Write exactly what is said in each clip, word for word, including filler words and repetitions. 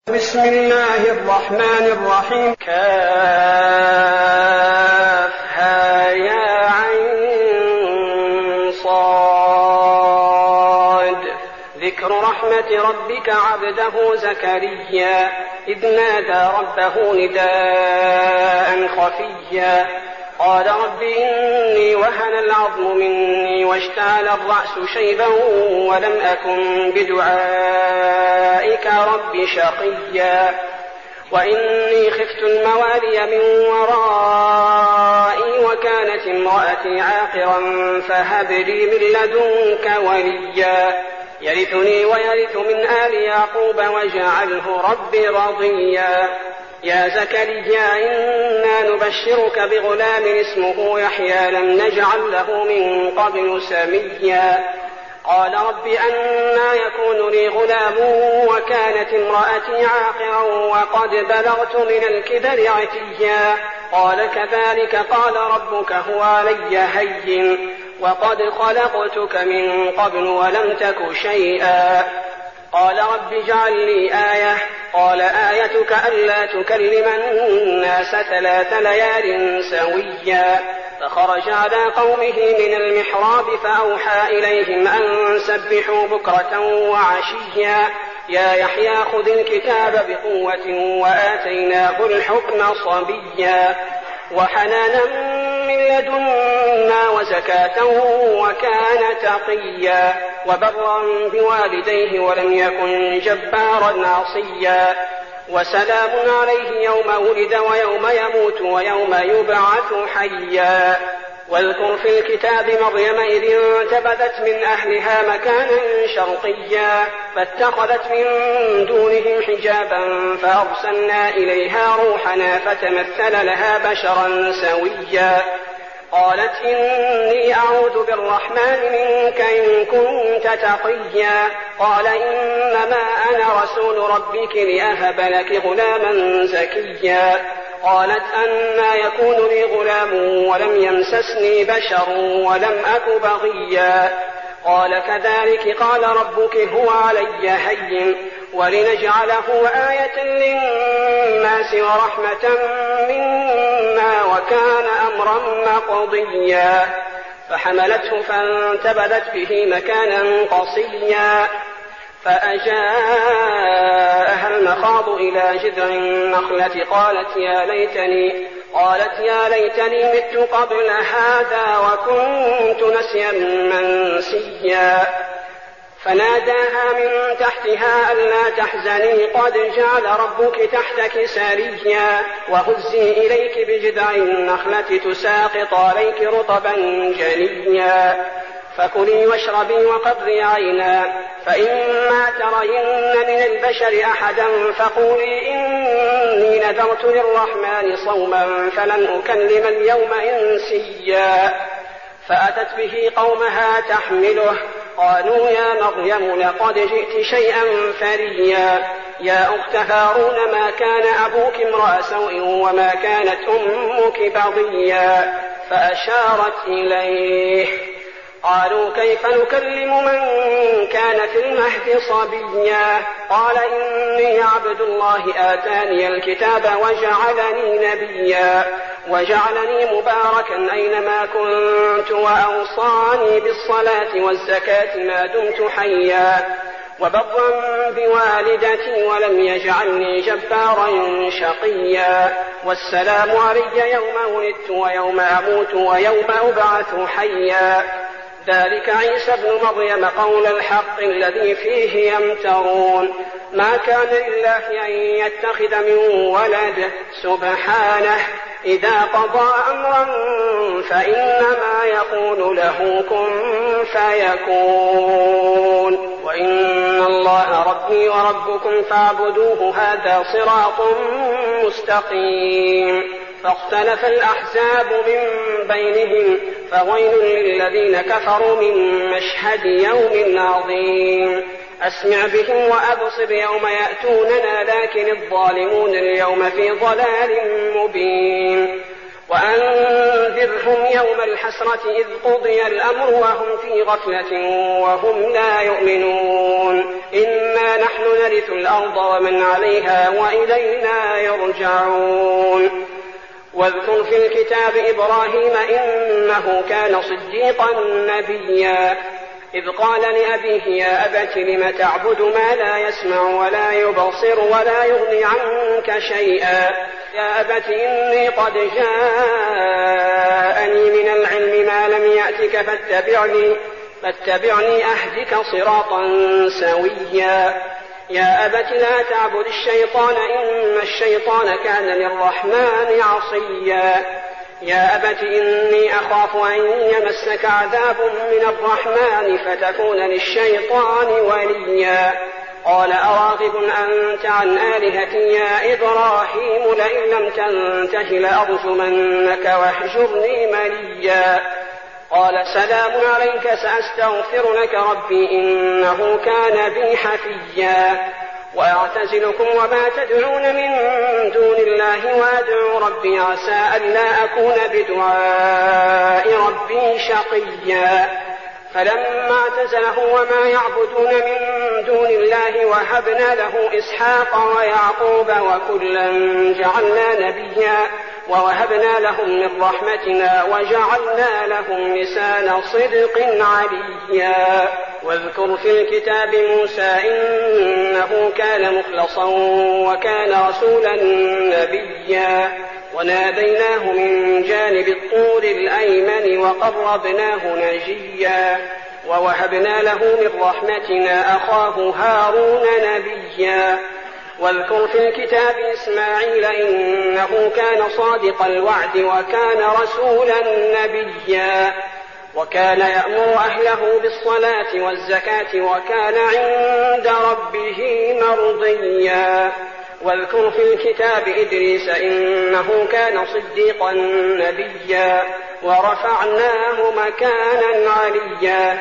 بسم الله الرحمن الرحيم. كافها يا عين صاد. ذكر رحمة ربك عبده زكريا إذ نادى ربه نداء خفيا قال رب إني وهن العظم مني واشتعل الرأس شيبا ولم أكن بدعائك رب شقيا وإني خفت الموالي من ورائي وكانت امرأتي عاقرا فهب لي من لدنك وليا يرثني ويرث من آل يعقوب واجعله رب رضيا. يا زكريا إنا نبشرك بغلام اسمه يحيى لم نجعل له من قبل سميا قال رب أنى يكون لي غلام وكانت امرأتي عاقرا وقد بلغت من الكبر عتيا قال كذلك قال ربك هو علي هين وقد خلقتك من قبل ولم تك شيئا قال رب اجعل لي آية قال آيتك ألا تكلم الناس ثلاث ليال سويا فخرج على قومه من المحراب فأوحى إليهم أن سبحوا بكرة وعشيا يا يحيى خذ الكتاب بقوة وآتيناه الحكم صبيا وحنانا من لدنا وزكاة وكان تقيا وبرا بوالديه ولم يكن جبارا عصيا وسلام عليه يوم ولد ويوم يموت ويوم يبعث حيا. واذكر في الكتاب مريم إذ انتبذت من أهلها مكانا شرقيا فاتخذت من دونهم حجابا فأرسلنا إليها روحنا فتمثل لها بشرا سويا قالت إني أعوذ بالرحمن منك إن كنت تقيا قال إنما أنا رسول ربك لأهب لك غلاما زكيا قالت أنى يكون لي غلام ولم يمسسني بشر ولم أك بغيا قال كذلك قال ربك هو علي هين ولنجعله آية للناس ورحمة منا وكان أمرا مقضيا فحملته فانتبذت به مكانا قصيا فأجاءها المخاض إلى جذع النخلة قالت يا ليتني قالت يا ليتني مت قبل هذا وكنت نسيا منسيا فناداها من تحتها ألا تحزني قد جعل ربك تحتك سريا وهزي إليك بجذع النخلة تساقط عليك رطبا جنيا فكلي واشربي وقضي عينا فإما ترين من البشر أحدا فقولي إني نذرت للرحمن صوما فلن أكلم اليوم إنسيا فأتت به قومها تحمله قالوا يا مريم لقد جئت شيئا فريا يا أخت هارون ما كان أبوك امرأ سوء وما كانت أمك بغيا فأشارت إليه قالوا كيف نكلم من كان في المهد صبيا قال إني عبد الله آتاني الكتاب وجعلني نبيا وجعلني مباركا أينما كنت وأوصاني بالصلاة والزكاة ما دمت حيا وبرا بوالدتي ولم يجعلني جبارا شقيا والسلام علي يوم ولدت ويوم أموت ويوم أبعث حيا ذلك عيسى ابن مريم قول الحق الذي فيه يمترون ما كان لله أن يتخذ من ولد سبحانه إذا قضى أمرا فإنما يقول له كن فيكون وإن الله ربي وربكم فاعبدوه هذا صراط مستقيم فاختلف الأحزاب من بينهم فويل للذين كفروا من مشهد يوم عظيم أسمع بهم وأبصر يوم يأتوننا لكن الظالمون اليوم في ضلال مبين وأنذرهم يوم الحسرة إذ قضي الأمر وهم في غفلة وهم لا يؤمنون إنا نحن نرث الأرض ومن عليها وإلينا يرجعون. واذكر في الكتاب إبراهيم إنه كان صديقا نبيا إذ قال لأبيه يا أبت لم تعبد ما لا يسمع ولا يبصر ولا يغني عنك شيئا يا أبت إني قد جاءني من العلم ما لم يأتك فاتبعني فاتبعني أهدك صراطا سويا يا أبت لا تعبد الشيطان إن الشيطان كان للرحمن عصيا يا أبت إني أخاف أن يمسك عذاب من الرحمن فتكون للشيطان وليا قال أراغب أنت عن آلهتي يا إبراهيم لئن لم تنته لأرجمنك واهجرني مليا قال سلام عليك سأستغفر لك ربي إنه كان بي حفيا وأعتزلكم وما تدعون من دون الله وأدعو ربي عسى ألا أكون بدعاء ربي شقيا فلما اعتزله وما يعبدون من دون الله وهبنا له إسحاق ويعقوب وكلا جعلنا نبيا ووهبنا لهم من رحمتنا وجعلنا لهم لسان صدق عليا واذكر في الكتاب موسى إنه كان مخلصا وكان رسولا نبيا وناديناه من جانب الطور الأيمن وقربناه نجيا ووهبنا له من رحمتنا أخاه هارون نبيا واذكر في الكتاب إسماعيل إنه كان صادق الوعد وكان رسولا نبيا وكان يأمر أهله بالصلاة والزكاة وكان عند ربه مرضيا واذكر في الكتاب إدريس إنه كان صديقا نبيا ورفعناه مكانا عليا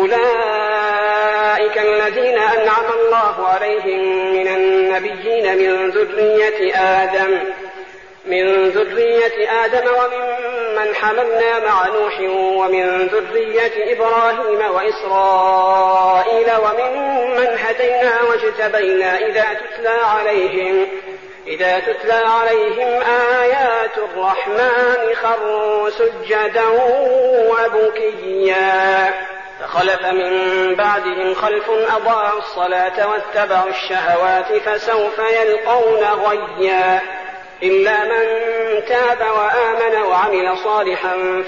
أولئك الذين أنعم الله عليهم من النبيين من ذرية آدم من ذرية آدم وممن حملنا مع نوح ومن ذرية إبراهيم وإسرائيل وممن هدينا واجتبينا إذا تتلى عليهم إذا تتلى عليهم آيات الرحمن خروا سجدا وبكيا فخلف من بعدهم خلف أضاعوا الصلاة واتبعوا الشهوات فسوف يلقون غيا إلا من تاب وآمن وعمل صالحا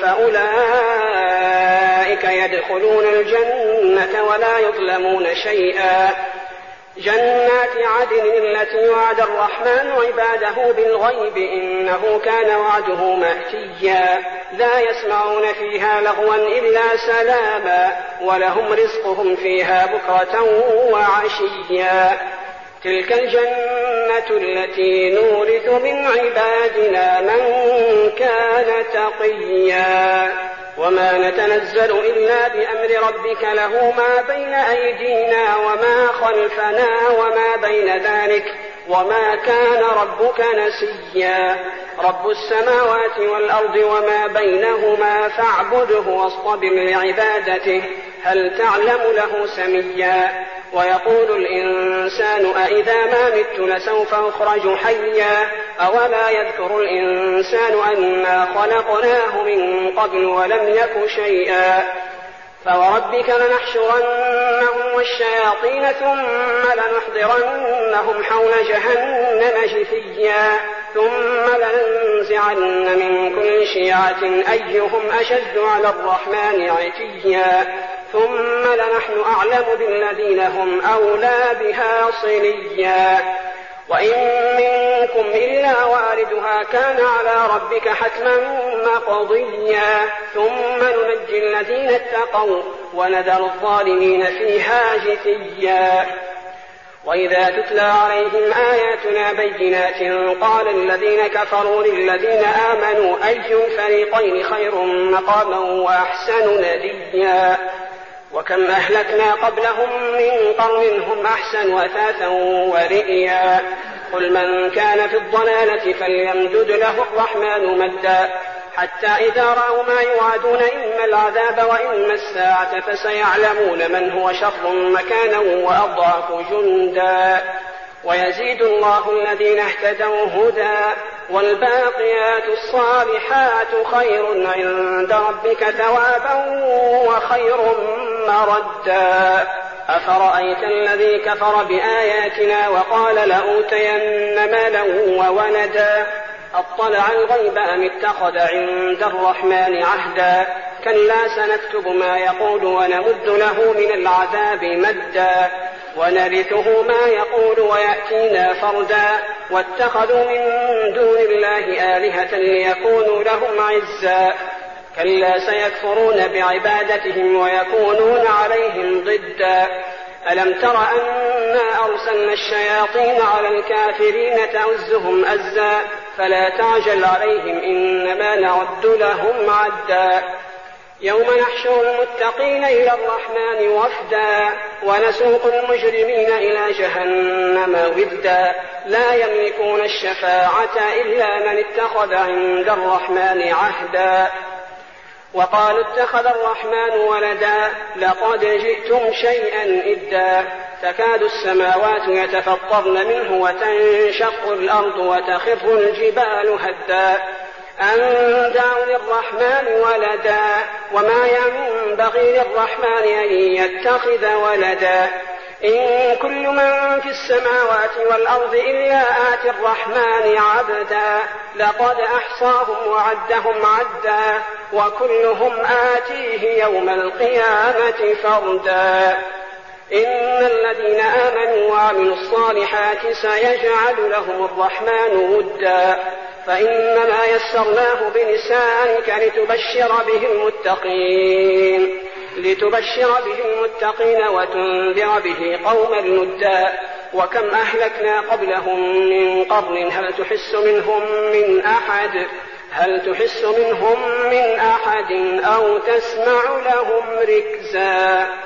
فأولئك يدخلون الجنة ولا يظلمون شيئا جنات عدن التي وعد الرحمن عباده بالغيب إنه كان وعده مأتيا لا يسمعون فيها لغوا إلا سلاما ولهم رزقهم فيها بكرة وعشيا تلك الجنة التي نورث من عبادنا من كان تقيا وما نتنزل إلا بأمر ربك له ما بين أيدينا وما خلفنا وما بين ذلك وما كان ربك نسيا رب السماوات والأرض وما بينهما فاعبده واصطبر لعبادته هل تعلم له سميا ويقول الإنسان أإذا ما مت لسوف أخرج حيا أولا يذكر الإنسان أنا خلقناه من قبل ولم يك شيئا فوربك لنحشرنهم والشياطين ثم لنحضرنهم حول جهنم جثيا ثم لننزعن من كل شيعة أيهم أشد على الرحمن عتيا ثم لنحن أعلم بالذين هم أولى بها صليا وإن منكم إلا واردها كان على ربك حتما مقضيا ثم ننجي الذين اتقوا ونذر الظالمين فيها جثيا وإذا تتلى عليهم آياتنا بينات قال الذين كفروا للذين آمنوا أي الفريقين خير مقاما وأحسن نديا وكم أهلكنا قبلهم من قرن هم أحسن أثاثا ورئيا قل من كان في الضلالة فليمدد له الرحمن مدا حتى إذا رأوا ما يوعدون إما العذاب وإما الساعة فسيعلمون من هو شر مكانا وأضعف جندا. ويزيد الله الذين اهتدوا هدى والباقيات الصالحات خير عند ربك ثوابا وخير مردا. أفرأيت الذي كفر بآياتنا وقال لأوتين مالا وولدا أطلع الغيب أم اتخذ عند الرحمن عهدا كلا سنكتب ما يقول ونمد له من العذاب مدا ونرثه ما يقول ويأتينا فردا واتخذوا من دون الله آلهة ليكونوا لهم عزا كلا سيكفرون بعبادتهم ويكونون عليهم ضدا. ألم تر أنا أرسلنا الشياطين على الكافرين تؤزهم أزا فلا تعجل عليهم إنما نعد لهم عدا. يوم نحشر المتقين إلى الرحمن وفدا ونسوق المجرمين إلى جهنم وفدا لا يملكون الشفاعة إلا من اتخذ عند الرحمن عهدا. وقالوا اتخذ الرحمن ولدا لقد جئتم شيئا إدا تكاد السماوات يتفطرن منه وتنشق الأرض وتخر الجبال هدا أن دعوا للرحمن ولدا وما ينبغي للرحمن أن يتخذ ولدا إن كل من في السماوات والأرض إلا آتي الرحمن عبدا لقد أحصاهم وعدهم عدا وكلهم آتيه يوم القيامة فردا. إن الذين آمنوا وعملوا الصالحات سيجعل لهم الرحمن ودا فإنما يسرناه بلسانك لتبشر به المتقين لتبشر به المتقين وتنذر به قوما لدا وكم أهلكنا قبلهم من قرن هل تحس منهم من أحد هل تحس منهم من أحد أو تسمع لهم ركزا.